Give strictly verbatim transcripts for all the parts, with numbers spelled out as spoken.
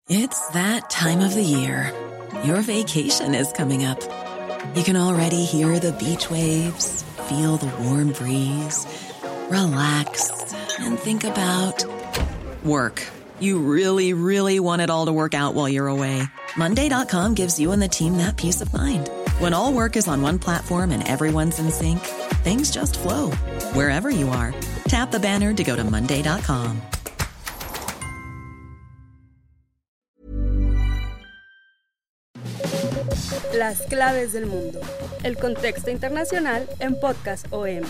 It's that time of the year. Your vacation is coming up. You can already hear the beach waves, feel the warm breeze, relax, and think about work. You really, really want it all to work out while you're away. Monday dot com gives you and the team that peace of mind. When all work is on one platform and everyone's in sync, things just flow. Wherever you are, tap the banner to go to Monday dot com. Las claves del mundo. El contexto internacional en Podcast O M.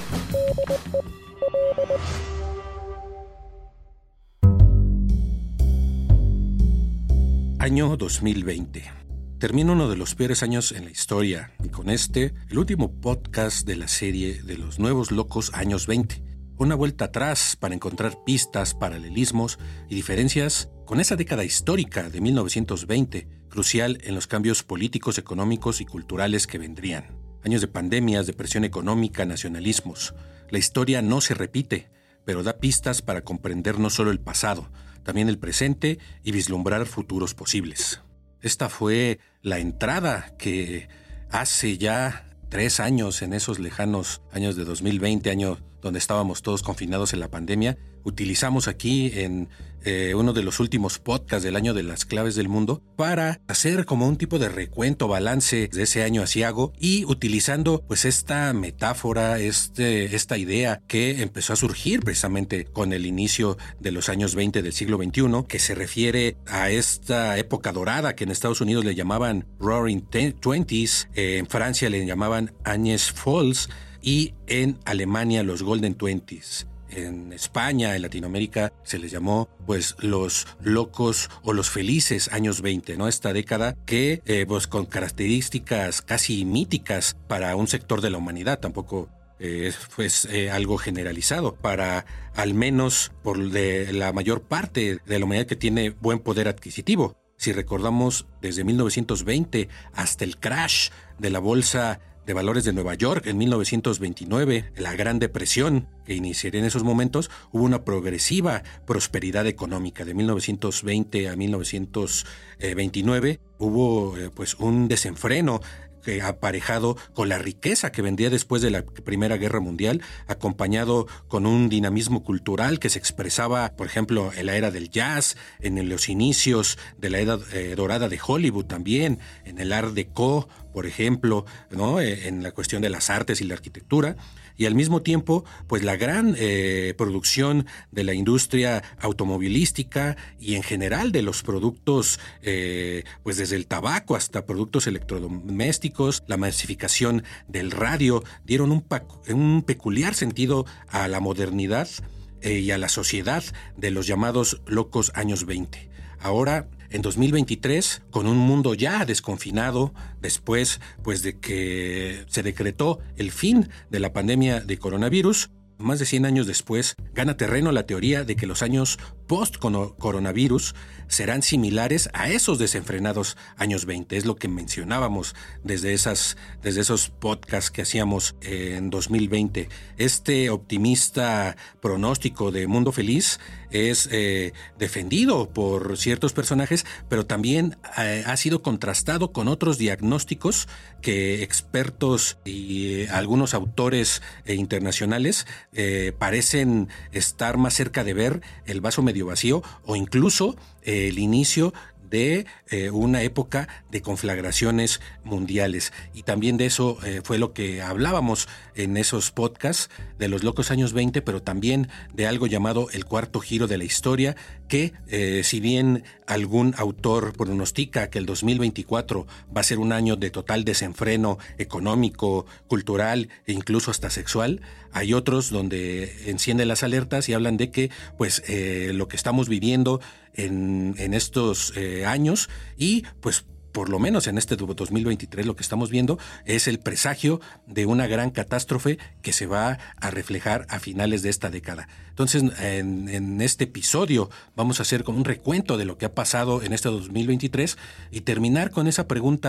Año dos mil veinte. Termina uno de los peores años en la historia, y con este, el último podcast de la serie de los nuevos locos años veinte. Una vuelta atrás para encontrar pistas, paralelismos y diferencias con esa década histórica de mil novecientos veinte, crucial en los cambios políticos, económicos y culturales que vendrían. Años de pandemias, depresión económica, nacionalismos. La historia no se repite, pero da pistas para comprender no solo el pasado, también el presente y vislumbrar futuros posibles. Esta fue la entrada que hace ya tres años, en esos lejanos años de dos mil veinte, año donde estábamos todos confinados en la pandemia, utilizamos aquí en eh, uno de los últimos podcasts del año de las claves del mundo para hacer como un tipo de recuento, balance de ese año aciago, y utilizando pues esta metáfora, este, esta idea que empezó a surgir precisamente con el inicio de los años veinte del siglo veintiuno, que se refiere a esta época dorada que en Estados Unidos le llamaban Roaring Twenties, eh, en Francia le llamaban Años Folles y en Alemania los Golden Twenties. En España, en Latinoamérica, se les llamó pues los locos o los felices años veinte, ¿no? Esta década que eh, pues con características casi míticas para un sector de la humanidad, tampoco eh, pues eh, algo generalizado para al menos por de la mayor parte de la humanidad que tiene buen poder adquisitivo. Si recordamos desde mil novecientos veinte hasta el crash de la bolsa de valores de Nueva York en mil novecientos veintinueve, la Gran Depresión que iniciaría en esos momentos, hubo una progresiva prosperidad económica. De mil novecientos veinte a mil novecientos veintinueve hubo eh, pues un desenfreno eh, aparejado con la riqueza que vendría después de la Primera Guerra Mundial, acompañado con un dinamismo cultural que se expresaba, por ejemplo, en la era del jazz, en los inicios de la era eh, dorada de Hollywood también, en el Art Deco, por ejemplo, ¿no? Eh, en la cuestión de las artes y la arquitectura, y al mismo tiempo, pues la gran eh, producción de la industria automovilística y en general de los productos, eh, pues desde el tabaco hasta productos electrodomésticos, la masificación del radio, dieron un, un peculiar sentido a la modernidad eh, y a la sociedad de los llamados locos años veinte. Ahora, en dos mil veintitrés, con un mundo ya desconfinado, después pues de que se decretó el fin de la pandemia de coronavirus, más de cien años después, gana terreno la teoría de que los años post-coronavirus serán similares a esos desenfrenados años veinte. Es lo que mencionábamos desde, esas, desde esos podcasts que hacíamos en dos mil veinte. Este optimista pronóstico de mundo feliz es eh, defendido por ciertos personajes, pero también eh, ha sido contrastado con otros diagnósticos que expertos y eh, algunos autores eh, internacionales eh, parecen estar más cerca de ver el vaso medio vacío o incluso eh, el inicio de eh, una época de conflagraciones mundiales. Y también de eso eh, fue lo que hablábamos en esos podcasts de los locos años veinte, pero también de algo llamado el cuarto giro de la historia, que eh, si bien algún autor pronostica que el dos mil veinticuatro va a ser un año de total desenfreno económico, cultural e incluso hasta sexual, hay otros donde encienden las alertas y hablan de que pues eh, lo que estamos viviendo en, en estos eh, años y pues por lo menos en este dos mil veintitrés lo que estamos viendo es el presagio de una gran catástrofe que se va a reflejar a finales de esta década. Entonces, en, en este episodio vamos a hacer como un recuento de lo que ha pasado en este dos mil veintitrés y terminar con esa pregunta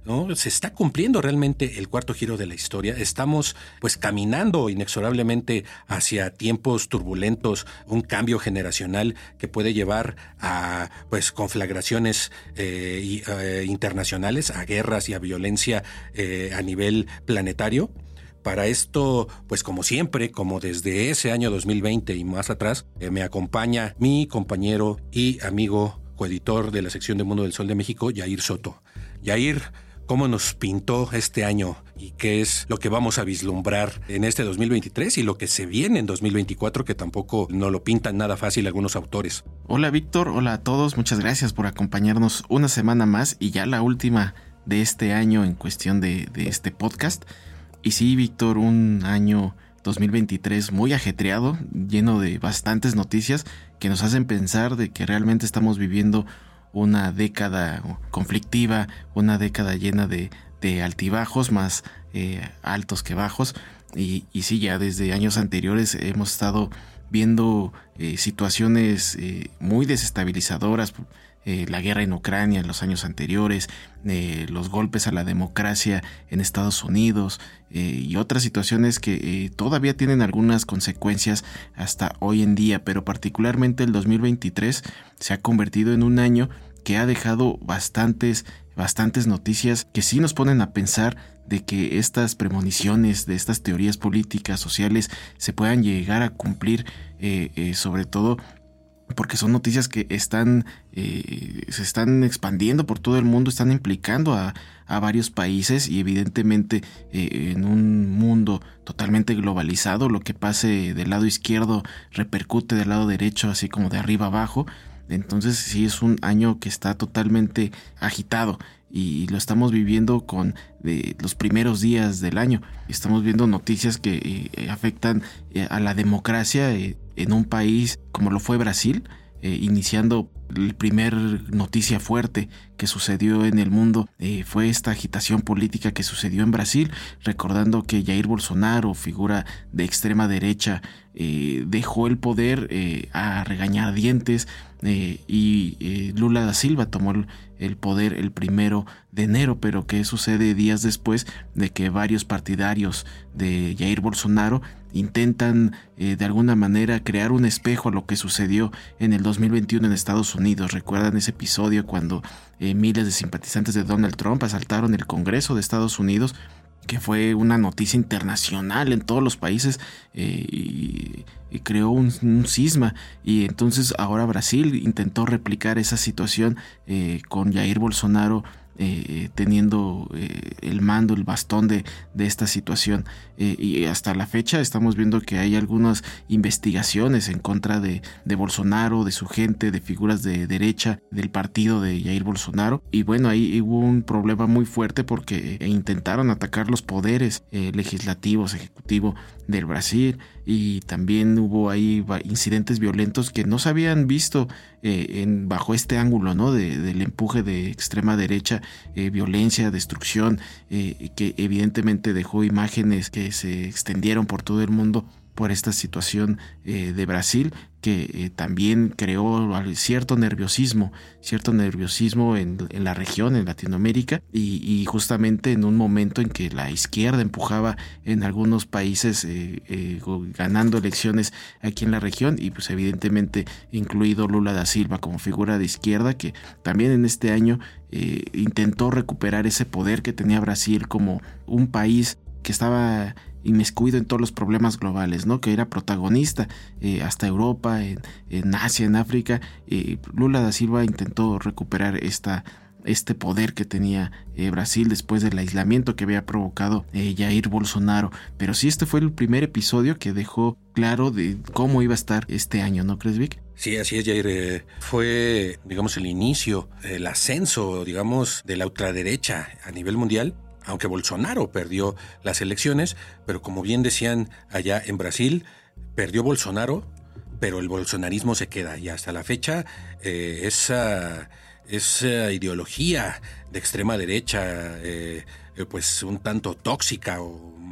¿no? Se está cumpliendo realmente el cuarto giro de la historia. Estamos pues caminando inexorablemente hacia tiempos turbulentos, un cambio generacional que puede llevar a pues conflagraciones eh, y, eh, internacionales, a guerras y a violencia eh, a nivel planetario. Para esto, pues como siempre, como desde ese año dos mil veinte y más atrás, eh, me acompaña mi compañero y amigo coeditor de la sección de Mundo del Sol de México, Yair Soto. Yair, ¿cómo nos pintó este año y qué es lo que vamos a vislumbrar en este dos mil veintitrés y lo que se viene en dos mil veinticuatro, que tampoco nos lo pintan nada fácil algunos autores? Hola Víctor, hola a todos, muchas gracias por acompañarnos una semana más y ya la última de este año en cuestión de, de este podcast. Y sí, Víctor, un año dos mil veintitrés muy ajetreado, lleno de bastantes noticias que nos hacen pensar de que realmente estamos viviendo una década conflictiva, una década llena de, de altibajos, más eh, altos que bajos. Y, y sí, ya desde años anteriores hemos estado viendo eh, situaciones eh, muy desestabilizadoras. Eh, la guerra en Ucrania en los años anteriores, eh, los golpes a la democracia en Estados Unidos eh, y otras situaciones que eh, todavía tienen algunas consecuencias hasta hoy en día, pero particularmente el dos mil veintitrés se ha convertido en un año que ha dejado bastantes, bastantes noticias que sí nos ponen a pensar de que estas premoniciones, de estas teorías políticas, sociales, se puedan llegar a cumplir, eh, eh, sobre todo porque son noticias que están eh, se están expandiendo por todo el mundo, están implicando a, a varios países y evidentemente eh, en un mundo totalmente globalizado, lo que pase del lado izquierdo repercute del lado derecho, así como de arriba abajo. Entonces sí es un año que está totalmente agitado y lo estamos viviendo con eh, los primeros días del año. Estamos viendo noticias que eh, afectan eh, a la democracia eh, en un país como lo fue Brasil, eh, iniciando el primer noticia fuerte que sucedió en el mundo eh, fue esta agitación política que sucedió en Brasil, recordando que Jair Bolsonaro, figura de extrema derecha, eh, dejó el poder eh, a regañadientes eh, y eh, Lula da Silva tomó el, el poder el primero de enero, pero ¿qué sucede días después de que varios partidarios de Jair Bolsonaro intentan eh, de alguna manera crear un espejo a lo que sucedió en el dos mil veintiuno en Estados Unidos? ¿Recuerdan ese episodio cuando eh, miles de simpatizantes de Donald Trump asaltaron el Congreso de Estados Unidos, que fue una noticia internacional en todos los países eh, y, y creó un, un cisma? Y entonces ahora Brasil intentó replicar esa situación eh, con Jair Bolsonaro Eh, teniendo eh, el mando, el bastón de, de esta situación, eh, y hasta la fecha estamos viendo que hay algunas investigaciones en contra de, de Bolsonaro, de su gente, de figuras de derecha del partido de Jair Bolsonaro, y bueno, ahí hubo un problema muy fuerte porque eh, intentaron atacar los poderes eh, legislativos, ejecutivo del Brasil, y también hubo ahí incidentes violentos que no se habían visto eh, en, bajo este ángulo, ¿no? De, del empuje de extrema derecha, eh, violencia, destrucción, eh, que evidentemente dejó imágenes que se extendieron por todo el mundo por esta situación eh, de Brasil, que eh, también creó cierto nerviosismo, cierto nerviosismo en, en la región, en Latinoamérica, y, y justamente en un momento en que la izquierda empujaba en algunos países eh, eh, ganando elecciones aquí en la región, y pues evidentemente incluido Lula da Silva como figura de izquierda, que también en este año eh, intentó recuperar ese poder que tenía Brasil como un país que estaba inmiscuido en todos los problemas globales, ¿no? Que era protagonista eh, hasta Europa, en, en Asia, en África. Eh, Lula da Silva intentó recuperar esta, este poder que tenía eh, Brasil después del aislamiento que había provocado eh, Jair Bolsonaro. Pero sí, este fue el primer episodio que dejó claro de cómo iba a estar este año, ¿no crees, Vic? Sí, así es, Jair. Eh, fue, digamos, el inicio, el ascenso, digamos, de la ultraderecha a nivel mundial. Aunque Bolsonaro perdió las elecciones, pero como bien decían allá en Brasil, perdió Bolsonaro, pero el bolsonarismo se queda. Y hasta la fecha, eh, esa, esa ideología de extrema derecha, eh, pues un tanto tóxica o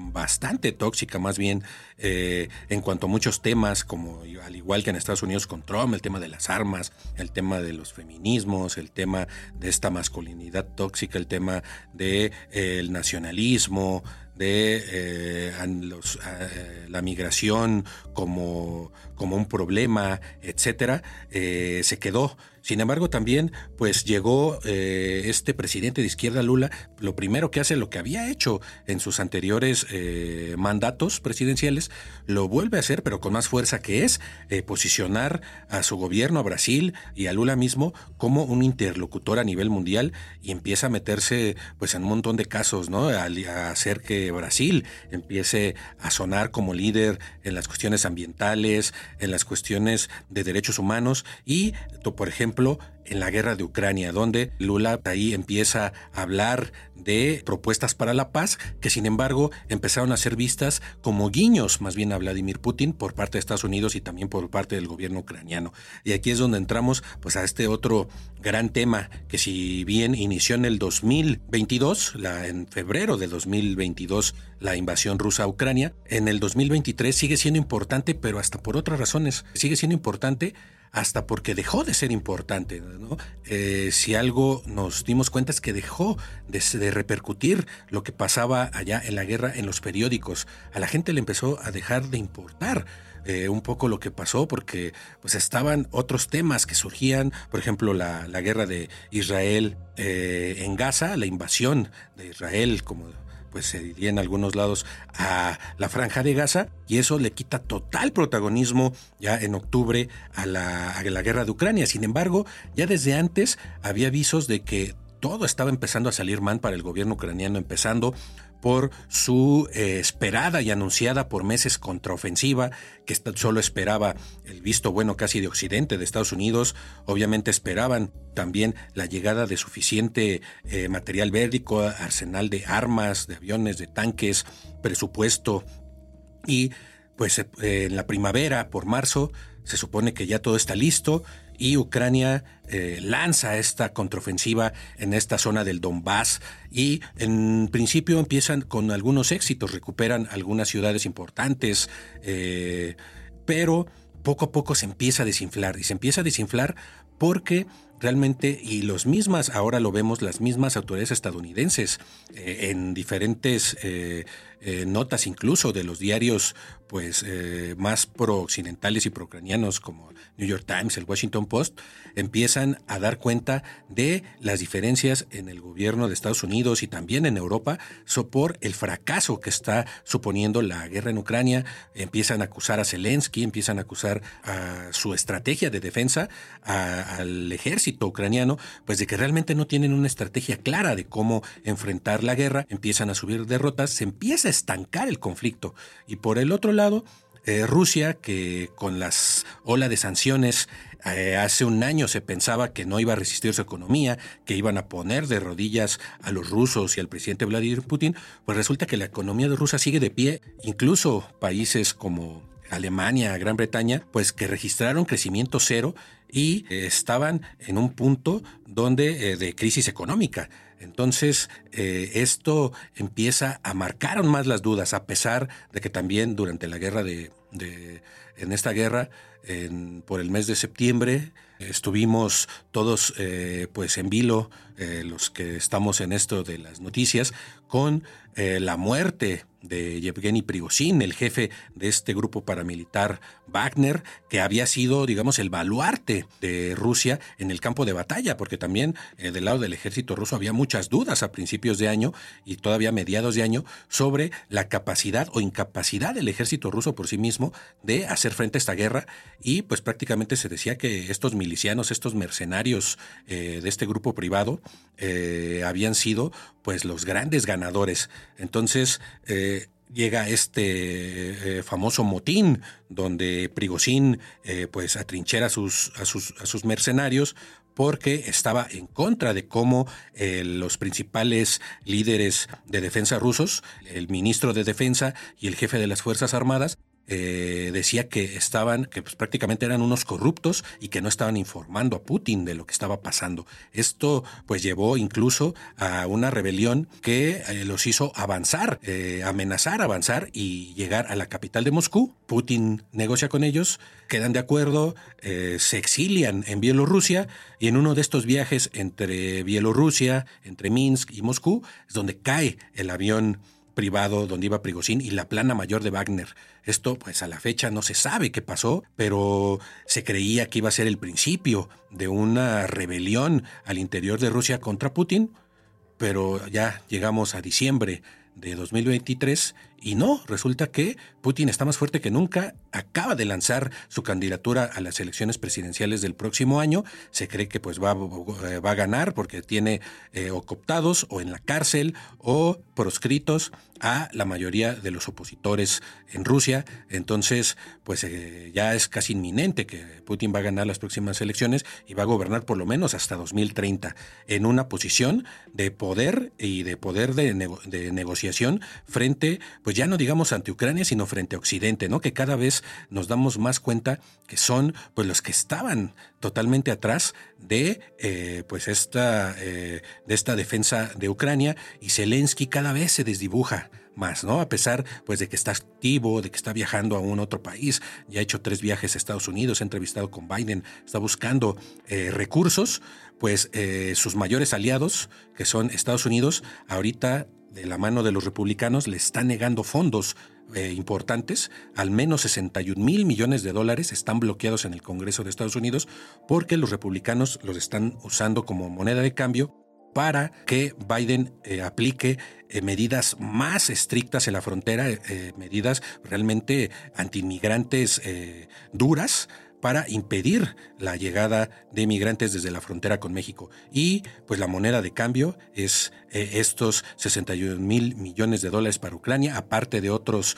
bastante tóxica más bien eh, en cuanto a muchos temas, como al igual que en Estados Unidos con Trump, el tema de las armas, el tema de los feminismos, el tema de esta masculinidad tóxica, el tema de eh, el nacionalismo, de eh, los, eh, la migración como, como un problema, etcétera, eh, se quedó. Sin embargo, también pues llegó eh, este presidente de izquierda, Lula, lo primero que hace, lo que había hecho en sus anteriores eh, mandatos presidenciales, lo vuelve a hacer, pero con más fuerza, que es eh, posicionar a su gobierno, a Brasil y a Lula mismo, como un interlocutor a nivel mundial, y empieza a meterse pues en un montón de casos, ¿no? A, a hacer que Brasil empiece a sonar como líder en las cuestiones ambientales, en las cuestiones de derechos humanos y, por ejemplo, en la guerra de Ucrania, donde Lula ahí empieza a hablar de propuestas para la paz, que sin embargo empezaron a ser vistas como guiños más bien a Vladimir Putin por parte de Estados Unidos y también por parte del gobierno ucraniano. Y aquí es donde entramos pues a este otro gran tema, que si bien inició en el dos mil veintidós, la, en febrero de dos mil veintidós, la invasión rusa a Ucrania, en el dos mil veintitrés sigue siendo importante, pero hasta por otras razones. Sigue siendo importante hasta porque dejó de ser importante, ¿no? Eh, si algo nos dimos cuenta es que dejó de, de repercutir lo que pasaba allá en la guerra en los periódicos. A la gente le empezó a dejar de importar eh, un poco lo que pasó, porque pues estaban otros temas que surgían, por ejemplo la, la guerra de Israel eh, en Gaza, la invasión de Israel, como pues se diría en algunos lados, a la Franja de Gaza, y eso le quita total protagonismo ya en octubre a la, a la guerra de Ucrania. Sin embargo, ya desde antes había avisos de que todo estaba empezando a salir mal para el gobierno ucraniano, empezando por su eh, esperada y anunciada por meses contraofensiva, que solo esperaba el visto bueno casi de Occidente, de Estados Unidos. Obviamente esperaban también la llegada de suficiente eh, material bélico, arsenal de armas, de aviones, de tanques, presupuesto, y pues eh, en la primavera, por marzo, se supone que ya todo está listo y Ucrania eh, lanza esta contraofensiva en esta zona del Donbass, y en principio empiezan con algunos éxitos, recuperan algunas ciudades importantes, eh, pero poco a poco se empieza a desinflar, y se empieza a desinflar porque realmente, y los mismas, ahora lo vemos, las mismas autoridades estadounidenses, eh, en diferentes eh, eh, notas incluso de los diarios pues eh, más pro-occidentales y pro-ucranianos como New York Times, el Washington Post, empiezan a dar cuenta de las diferencias en el gobierno de Estados Unidos y también en Europa so por el fracaso que está suponiendo la guerra en Ucrania. Empiezan a acusar a Zelensky, empiezan a acusar a su estrategia de defensa, a, al ejército ucraniano, pues de que realmente no tienen una estrategia clara de cómo enfrentar la guerra. Empiezan a subir derrotas, se empieza a estancar el conflicto. Y por el otro lado, eh, Rusia, que con las ola de sanciones eh, hace un año se pensaba que no iba a resistir su economía, que iban a poner de rodillas a los rusos y al presidente Vladimir Putin, pues resulta que la economía de Rusia sigue de pie. Incluso países como Alemania, Gran Bretaña, pues que registraron crecimiento cero y eh, estaban en un punto donde eh, de crisis económica. Entonces, eh, esto empieza a marcar aún más las dudas, a pesar de que también durante la guerra de, de en esta guerra, en, por el mes de septiembre, estuvimos todos eh, pues en vilo, eh, los que estamos en esto de las noticias, con eh, la muerte de Yevgeny Prigozhin, el jefe de este grupo paramilitar Wagner, que había sido, digamos, el baluarte de Rusia en el campo de batalla, porque también eh, del lado del ejército ruso había muchas dudas a principios de año y todavía a mediados de año sobre la capacidad o incapacidad del ejército ruso por sí mismo de hacer frente a esta guerra, y pues prácticamente se decía que estos milicianos, estos mercenarios eh, de este grupo privado eh, habían sido pues los grandes ganadores. Entonces eh, llega este eh, famoso motín donde Prigozhin eh, pues atrinchera a sus, a sus, a sus mercenarios, porque estaba en contra de cómo eh, los principales líderes de defensa rusos, el ministro de defensa y el jefe de las Fuerzas Armadas, eh, decía que estaban, que pues prácticamente eran unos corruptos y que no estaban informando a Putin de lo que estaba pasando. Esto pues llevó incluso a una rebelión que eh, los hizo avanzar, eh, amenazar, avanzar y llegar a la capital de Moscú. Putin negocia con ellos, quedan de acuerdo, eh, se exilian en Bielorrusia y en uno de estos viajes entre Bielorrusia, entre Minsk y Moscú, es donde cae el avión privado donde iba Prigozhin y la plana mayor de Wagner. Esto, pues a la fecha no se sabe qué pasó, pero se creía que iba a ser el principio de una rebelión al interior de Rusia contra Putin, pero ya llegamos a diciembre de dos mil veintitrés y no, resulta que Putin está más fuerte que nunca, acaba de lanzar su candidatura a las elecciones presidenciales del próximo año, se cree que pues va, va a ganar porque tiene eh, o cooptados o en la cárcel o proscritos a la mayoría de los opositores en Rusia, entonces pues eh, ya es casi inminente que Putin va a ganar las próximas elecciones y va a gobernar por lo menos hasta dos mil treinta en una posición de poder y de poder de, nego- de negociación frente, pues ya no digamos ante Ucrania, sino frente a Occidente, ¿no? Que cada vez nos damos más cuenta que son pues los que estaban totalmente atrás de eh, pues esta eh, de esta defensa de Ucrania, y Zelensky cada vez se desdibuja más, ¿no? A pesar pues de que está activo, de que está viajando a un otro país, ya ha hecho tres viajes a Estados Unidos, ha entrevistado con Biden, está buscando eh, recursos, pues eh, sus mayores aliados, que son Estados Unidos, ahorita de la mano de los republicanos le está negando fondos eh, importantes, al menos sesenta y un mil millones de dólares están bloqueados en el Congreso de Estados Unidos porque los republicanos los están usando como moneda de cambio para que Biden eh, aplique eh, medidas más estrictas en la frontera, eh, medidas realmente antiinmigrantes eh, duras, para impedir la llegada de migrantes desde la frontera con México. Y pues la moneda de cambio es eh, estos sesenta y un mil millones de dólares para Ucrania, aparte de otros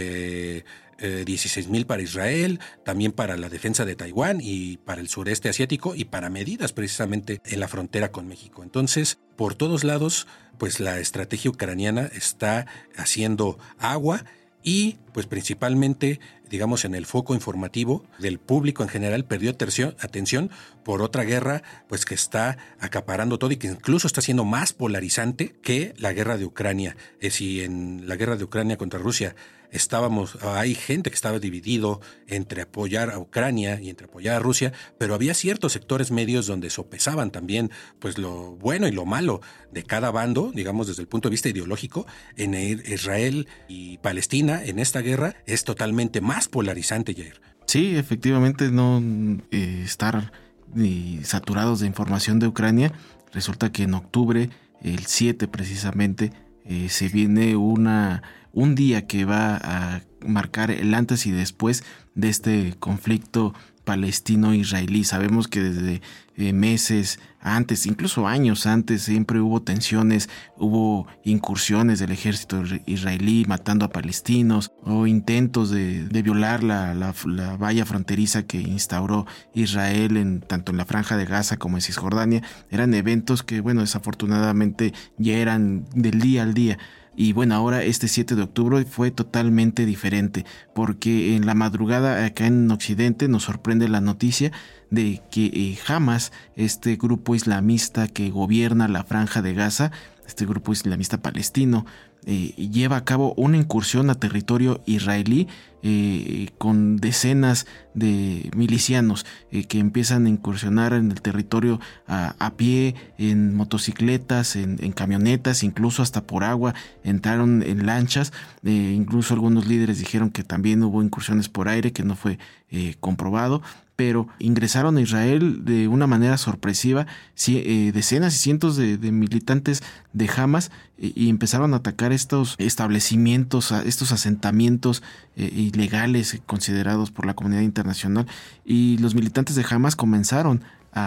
eh, eh, dieciséis mil para Israel, también para la defensa de Taiwán y para el sureste asiático y para medidas precisamente en la frontera con México. Entonces, por todos lados, pues la estrategia ucraniana está haciendo agua y pues principalmente, digamos, en el foco informativo del público en general perdió tercio, atención por otra guerra pues que está acaparando todo y que incluso está siendo más polarizante que la guerra de Ucrania. Es si en la guerra de Ucrania contra Rusia estábamos, hay gente que estaba dividido entre apoyar a Ucrania y entre apoyar a Rusia, pero había ciertos sectores medios donde sopesaban también pues lo bueno y lo malo de cada bando, digamos desde el punto de vista ideológico. En Israel y Palestina, en esta guerra, es totalmente más polarizante, Jair. Sí, efectivamente, no eh, estar eh, saturados de información de Ucrania. Resulta que en octubre, el siete precisamente, eh, se viene una un día que va a marcar el antes y después de este conflicto palestino-israelí. Sabemos que desde eh, meses antes, incluso años antes, siempre hubo tensiones, hubo incursiones del ejército israelí matando a palestinos o intentos de, de violar la, la, la valla fronteriza que instauró Israel en, tanto en la Franja de Gaza como en Cisjordania. Eran eventos que, bueno, desafortunadamente ya eran del día al día. Y bueno, ahora este siete de octubre fue totalmente diferente, porque en la madrugada acá en Occidente nos sorprende la noticia de que eh, Hamas, este grupo islamista que gobierna la Franja de Gaza, este grupo islamista palestino, eh, lleva a cabo una incursión a territorio israelí eh, con decenas de milicianos eh, que empiezan a incursionar en el territorio a, a pie, en motocicletas, en, en camionetas, incluso hasta por agua, entraron en lanchas, eh, incluso algunos líderes dijeron que también hubo incursiones por aire, que no fue eh, comprobado, pero ingresaron a Israel de una manera sorpresiva, eh, decenas y cientos de, de militantes de Hamas eh, y empezaron a atacar estos establecimientos, estos asentamientos eh, ilegales considerados por la comunidad internacional, y los militantes de Hamas comenzaron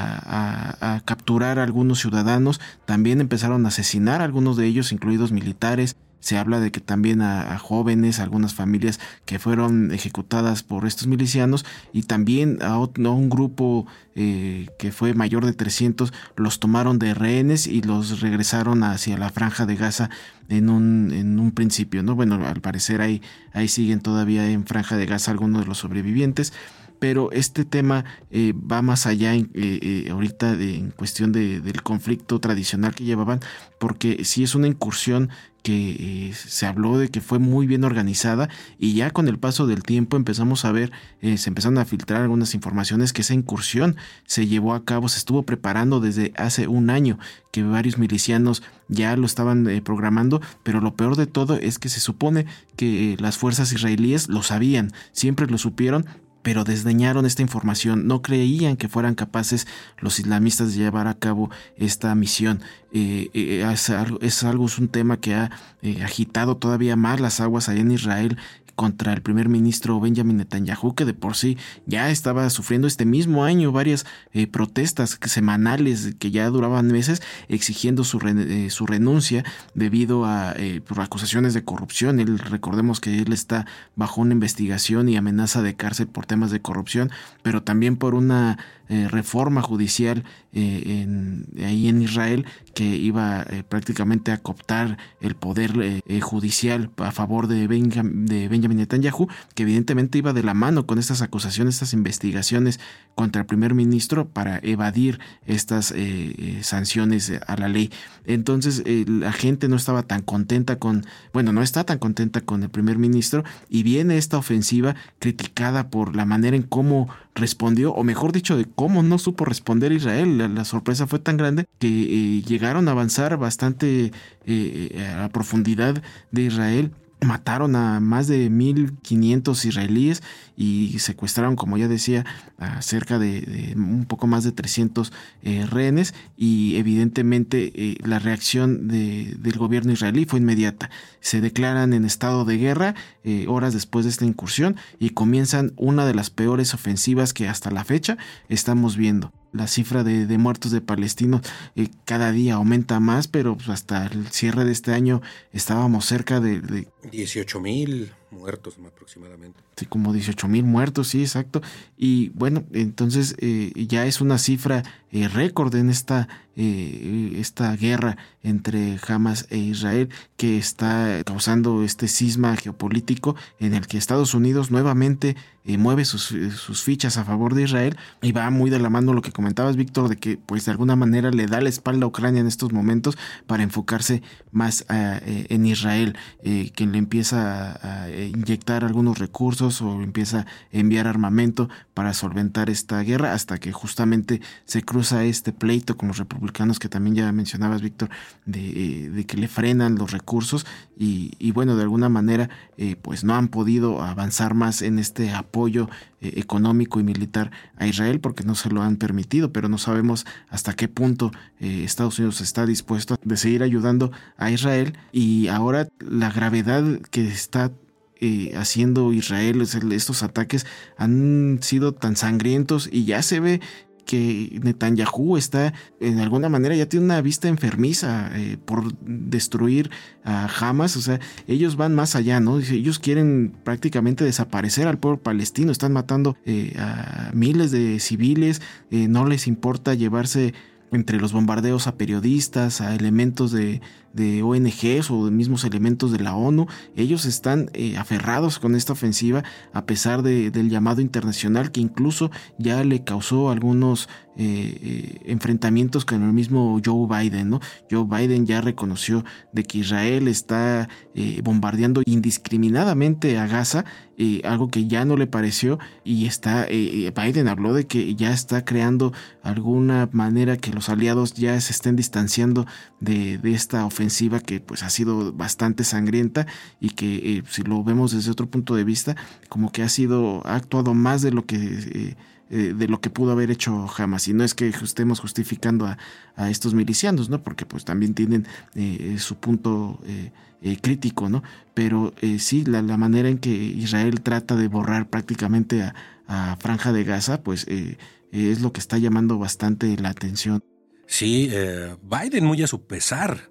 A, a, a capturar a algunos ciudadanos, también empezaron a asesinar a algunos de ellos, incluidos militares, Se habla de que también a, a jóvenes, a algunas familias que fueron ejecutadas por estos milicianos, y también a, otro, a un grupo eh, que fue mayor de trescientos, los tomaron de rehenes y los regresaron hacia la Franja de Gaza en un, en un principio, ¿no? Bueno, al parecer ahí, ahí siguen todavía en Franja de Gaza algunos de los sobrevivientes. Pero este tema eh, va más allá en, eh, eh, ahorita de, en cuestión de, del conflicto tradicional que llevaban, porque sí es una incursión que eh, se habló de que fue muy bien organizada, y ya con el paso del tiempo empezamos a ver, eh, se empezaron a filtrar algunas informaciones que esa incursión se llevó a cabo, se estuvo preparando desde hace un año, que varios milicianos ya lo estaban eh, programando, pero lo peor de todo es que se supone que eh, las fuerzas israelíes lo sabían, siempre lo supieron, pero desdeñaron esta información, no creían que fueran capaces los islamistas de llevar a cabo esta misión. Eh, eh, es, algo, es algo, es un tema que ha eh, agitado todavía más las aguas allá en Israel contra el primer ministro Benjamin Netanyahu, que de por sí ya estaba sufriendo este mismo año varias eh, protestas semanales que ya duraban meses, exigiendo su, re, eh, su renuncia debido a eh, por acusaciones de corrupción. Él, recordemos que él está bajo una investigación y amenaza de cárcel por temas de corrupción, pero también por una eh, reforma judicial eh, en, ahí en Israel que iba eh, prácticamente a cooptar el poder eh, judicial a favor de, Benjam, de Benjamin Netanyahu, que evidentemente iba de la mano con estas acusaciones, estas investigaciones contra el primer ministro para evadir estas eh, eh, sanciones a la ley. Entonces eh, la gente no estaba tan contenta con, bueno, no está tan contenta con el primer ministro, y viene esta ofensiva criticada por la manera en cómo respondió, o mejor dicho, de cómo no supo responder Israel. La, la sorpresa fue tan grande que eh, llegaron a avanzar bastante eh, a la profundidad de Israel. Mataron a más de mil quinientos israelíes y secuestraron, como ya decía, a cerca de, de un poco más de trescientos eh, rehenes, y evidentemente eh, la reacción de, del gobierno israelí fue inmediata. Se declaran en estado de guerra eh, horas después de esta incursión, y comienzan una de las peores ofensivas que hasta la fecha estamos viendo. La cifra de, de muertos de palestinos eh, cada día aumenta más, pero pues hasta el cierre de este año estábamos cerca de... de dieciocho mil muertos aproximadamente. Sí, como dieciocho mil muertos, sí, exacto. Y bueno, entonces eh, ya es una cifra eh, récord en esta, eh, esta guerra entre Hamas e Israel, que está causando este cisma geopolítico en el que Estados Unidos nuevamente eh, mueve sus, sus fichas a favor de Israel, y va muy de la mano lo que comentabas, Víctor, de que pues de alguna manera le da la espalda a Ucrania en estos momentos para enfocarse más uh, eh, en Israel, eh, quien le empieza a, a inyectar algunos recursos o empieza a enviar armamento para solventar esta guerra, hasta que justamente se cruza este pleito con los republicanos que también ya mencionabas, Víctor, de, de que le frenan los recursos, y, y bueno, de alguna manera eh, pues no han podido avanzar más en este apoyo eh, económico y militar a Israel, porque no se lo han permitido, pero no sabemos hasta qué punto eh, Estados Unidos está dispuesto de seguir ayudando a Israel. Y ahora la gravedad que está Eh, haciendo Israel, estos ataques han sido tan sangrientos, y ya se ve que Netanyahu está, en alguna manera, ya tiene una vista enfermiza eh, por destruir a Hamas. O sea, ellos van más allá, ¿no? Ellos quieren prácticamente desaparecer al pueblo palestino, están matando eh, a miles de civiles, eh, no les importa llevarse entre los bombardeos a periodistas, a elementos de, de O N Ges o de mismos elementos de la ONU. Ellos están eh, aferrados con esta ofensiva, a pesar de, del llamado internacional, que incluso ya le causó algunos eh, eh, enfrentamientos con el mismo Joe Biden, ¿no? Joe Biden ya reconoció de que Israel está eh, bombardeando indiscriminadamente a Gaza, eh, algo que ya no le pareció, y está eh, Biden habló de que ya está creando alguna manera que los aliados ya se estén distanciando de, de esta ofensiva, que pues ha sido bastante sangrienta, y que eh, si lo vemos desde otro punto de vista, como que ha sido ha actuado más de lo que eh, de lo que pudo haber hecho Hamas. Y no es que estemos justificando a, a estos milicianos, ¿no? Porque pues también tienen eh, su punto eh, eh, crítico, ¿no? Pero eh, sí, la, la manera en que Israel trata de borrar prácticamente a, a Franja de Gaza, pues eh, es lo que está llamando bastante la atención. Sí, eh, Biden, muy a su pesar,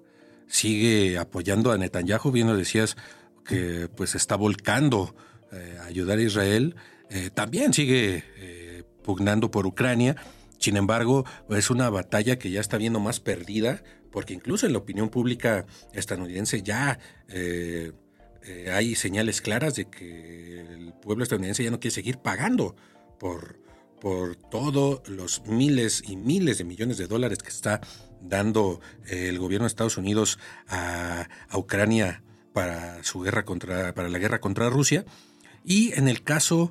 sigue apoyando a Netanyahu, bien lo decías, que pues está volcando eh, a ayudar a Israel, eh, también sigue eh, pugnando por Ucrania. Sin embargo, es una batalla que ya está viendo más perdida, porque incluso en la opinión pública estadounidense ya eh, eh, hay señales claras de que el pueblo estadounidense ya no quiere seguir pagando por, por todos los miles y miles de millones de dólares que está dando eh, el gobierno de Estados Unidos a, a Ucrania para su guerra contra, para la guerra contra Rusia. Y en el caso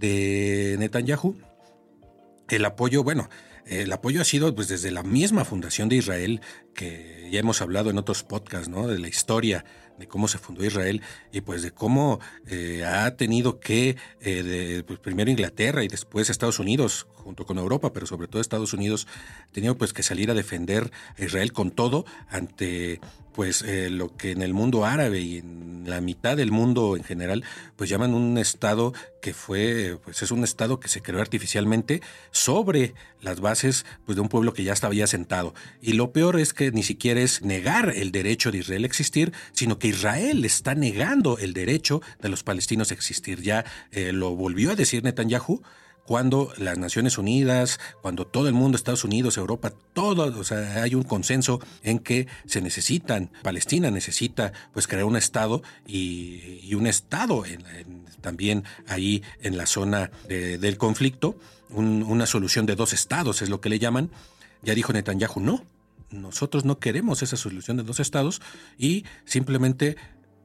de Netanyahu, el apoyo, bueno, el apoyo ha sido pues desde la misma fundación de Israel, que ya hemos hablado en otros podcasts, ¿no? De la historia de cómo se fundó Israel y pues de cómo eh, ha tenido que, eh, de, pues, primero Inglaterra y después Estados Unidos, junto con Europa, pero sobre todo Estados Unidos, ha tenido pues que salir a defender a Israel con todo ante pues eh, lo que en el mundo árabe y en la mitad del mundo en general pues llaman un estado que fue, pues es un estado que se creó artificialmente sobre las bases pues de un pueblo que ya estaba ya asentado. Y lo peor es que ni siquiera es negar el derecho de Israel a existir, sino que Israel está negando el derecho de los palestinos a existir. Ya eh, lo volvió a decir Netanyahu, cuando las Naciones Unidas, cuando todo el mundo, Estados Unidos, Europa, todo, o sea, hay un consenso en que se necesitan, Palestina necesita pues crear un Estado y, y un Estado en, en, también ahí en la zona de, del conflicto, un, una solución de dos estados es lo que le llaman. Ya dijo Netanyahu, no, nosotros no queremos esa solución de dos estados y simplemente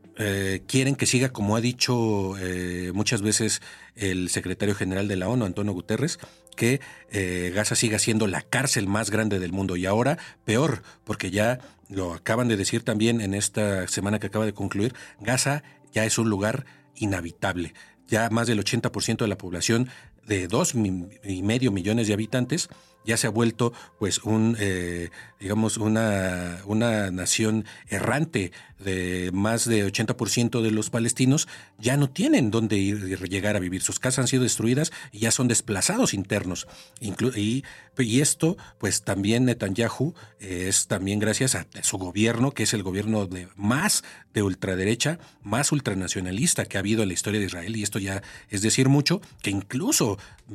Eh, quieren que siga, como ha dicho eh, muchas veces el secretario general de la ONU, Antonio Guterres, que eh, Gaza siga siendo la cárcel más grande del mundo. Y ahora peor, porque ya lo acaban de decir también en esta semana que acaba de concluir, Gaza ya es un lugar inhabitable. Ya más del ochenta por ciento de la población de dos y medio millones de habitantes ya se ha vuelto pues un eh, digamos una, una nación errante. De más de ochenta por ciento de los palestinos ya no tienen dónde ir, llegar a vivir. Sus casas han sido destruidas y ya son desplazados internos. Inclu- y, y esto pues también Netanyahu eh, es también gracias a su gobierno, que es el gobierno de más de ultraderecha, más ultranacionalista que ha habido en la historia de Israel, y esto ya es decir mucho, que incluso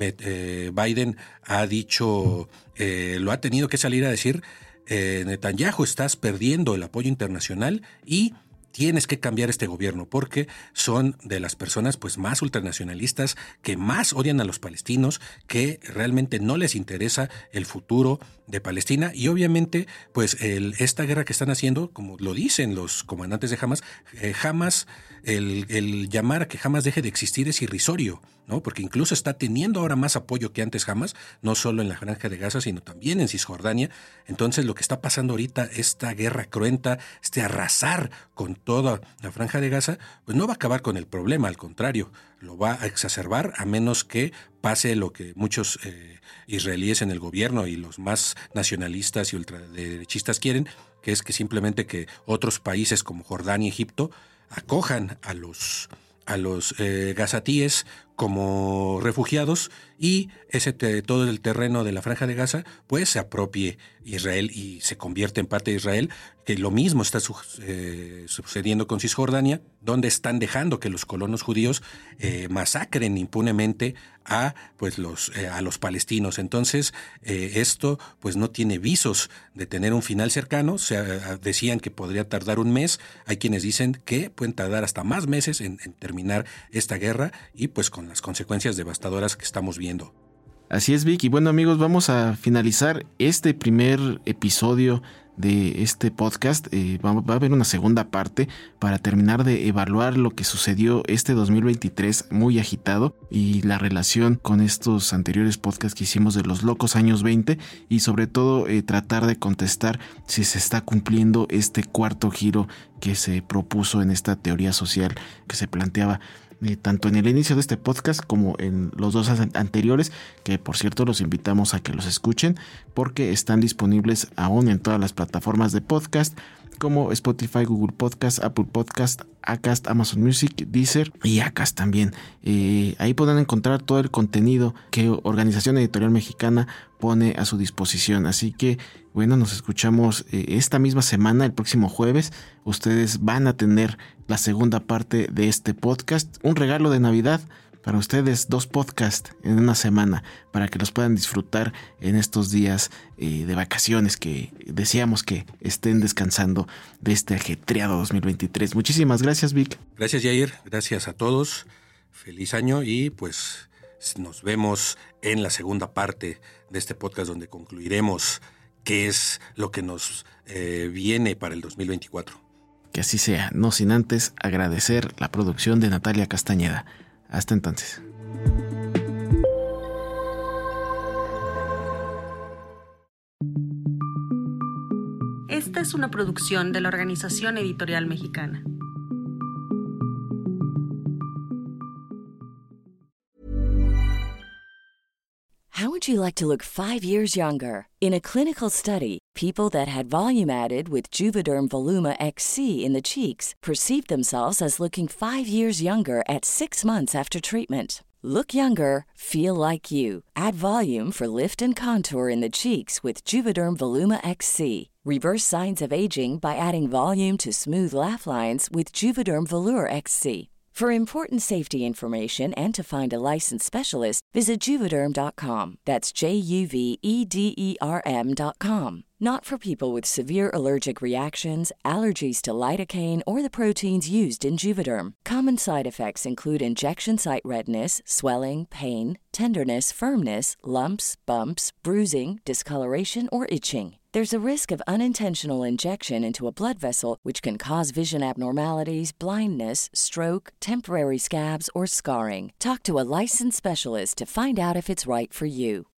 eh, Biden ha dicho, eh, lo ha tenido que salir a decir, eh, Netanyahu, estás perdiendo el apoyo internacional y tienes que cambiar este gobierno, porque son de las personas pues más ultranacionalistas, que más odian a los palestinos, que realmente no les interesa el futuro de Palestina. Y obviamente pues el, esta guerra que están haciendo, como lo dicen los comandantes de Hamas, eh, Hamas, el, el llamar a que Hamas deje de existir es irrisorio, ¿no? Porque incluso está teniendo ahora más apoyo que antes Hamas, no solo en la Franja de Gaza, sino también en Cisjordania. Entonces lo que está pasando ahorita, esta guerra cruenta, este arrasar con toda la Franja de Gaza, pues no va a acabar con el problema, al contrario, lo va a exacerbar, a menos que pase lo que muchos eh, israelíes en el gobierno y los más nacionalistas y ultraderechistas quieren, que es que simplemente que otros países como Jordania y Egipto acojan a los, a los eh, gazatíes como refugiados, y ese te, todo el terreno de la Franja de Gaza pues se apropie Israel y se convierte en parte de Israel, que lo mismo está su, eh, sucediendo con Cisjordania, donde están dejando que los colonos judíos eh, masacren impunemente a pues los eh, a los palestinos. Entonces eh, esto pues no tiene visos de tener un final cercano. O sea, decían que podría tardar un mes, hay quienes dicen que pueden tardar hasta más meses en, en terminar esta guerra, y pues con las consecuencias devastadoras que estamos viendo. Así es, Vic. Y bueno, amigos, vamos a finalizar este primer episodio de este podcast. Eh, va, va a haber una segunda parte para terminar de evaluar lo que sucedió este dos mil veintitrés muy agitado y la relación con estos anteriores podcasts que hicimos de los locos años veinte, y sobre todo eh, tratar de contestar si se está cumpliendo este cuarto giro que se propuso en esta teoría social que se planteaba Eh, tanto en el inicio de este podcast como en los dos anteriores, que por cierto los invitamos a que los escuchen porque están disponibles aún en todas las plataformas de podcast, como Spotify, Google Podcast, Apple Podcast, Acast, Amazon Music, Deezer y Acast también. Eh, ahí podrán encontrar todo el contenido que Organización Editorial Mexicana pone a su disposición. Así que, bueno, nos escuchamos eh, esta misma semana, el próximo jueves. Ustedes van a tener la segunda parte de este podcast, un regalo de Navidad para ustedes, dos podcasts en una semana, para que los puedan disfrutar en estos días eh, de vacaciones, que deseamos que estén descansando de este ajetreado dos mil veintitrés. Muchísimas gracias, Vic. Gracias, Yair. Gracias a todos. Feliz año y pues nos vemos en la segunda parte de este podcast, donde concluiremos qué es lo que nos eh, viene para el dos mil veinticuatro. Que así sea, no sin antes agradecer la producción de Natalia Castañeda. Hasta entonces. Esta es una producción de la Organización Editorial Mexicana. How would you like to look five years younger? In a clinical study, people that had volume added with Juvederm Voluma X C in the cheeks perceived themselves as looking five years younger at six months after treatment. Look younger, feel like you. Add volume for lift and contour in the cheeks with Juvederm Voluma X C. Reverse signs of aging by adding volume to smooth laugh lines with Juvederm Volure X C. For important safety information and to find a licensed specialist, visit Juvederm dot com. That's J U V E D E R M dot com. Not for people with severe allergic reactions, allergies to lidocaine, or the proteins used in Juvederm. Common side effects include injection site redness, swelling, pain, tenderness, firmness, lumps, bumps, bruising, discoloration, or itching. There's a risk of unintentional injection into a blood vessel, which can cause vision abnormalities, blindness, stroke, temporary scabs, or scarring. Talk to a licensed specialist to find out if it's right for you.